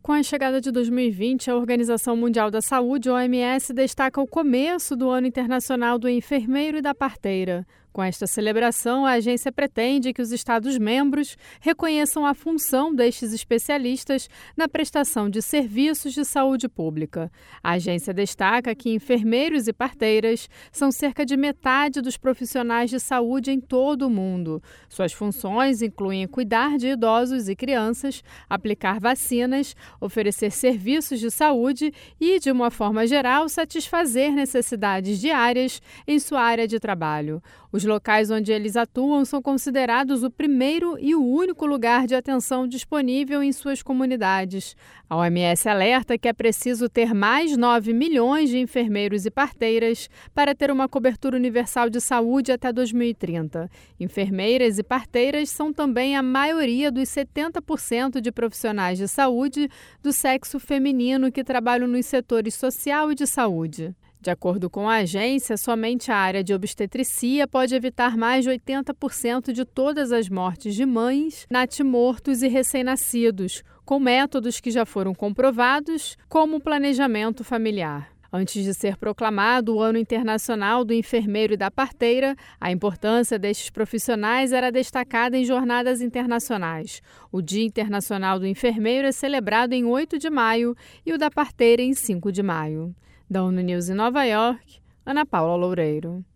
Com a chegada de 2020, a Organização Mundial da Saúde, OMS, destaca o começo do Ano Internacional do Enfermeiro e da Parteira. Com esta celebração, a agência pretende que os Estados-membros reconheçam a função destes especialistas na prestação de serviços de saúde pública. A agência destaca que enfermeiros e parteiras são cerca de metade dos profissionais de saúde em todo o mundo. Suas funções incluem cuidar de idosos e crianças, aplicar vacinas, oferecer serviços de saúde e, de uma forma geral, satisfazer necessidades diárias em sua área de trabalho. Os locais onde eles atuam são considerados o primeiro e o único lugar de atenção disponível em suas comunidades. A OMS alerta que é preciso ter mais 9 milhões de enfermeiros e parteiras para ter uma cobertura universal de saúde até 2030. Enfermeiras e parteiras são também a maioria dos 70% de profissionais de saúde do sexo feminino que trabalham nos setores social e de saúde. De acordo com a agência, somente a área de obstetricia pode evitar mais de 80% de todas as mortes de mães, natimortos e recém-nascidos, com métodos que já foram comprovados, como o planejamento familiar. Antes de ser proclamado o Ano Internacional do Enfermeiro e da Parteira, a importância destes profissionais era destacada em jornadas internacionais. O Dia Internacional do Enfermeiro é celebrado em 8 de maio e o da Parteira em 5 de maio. Da ONU News em Nova York, Ana Paula Loureiro.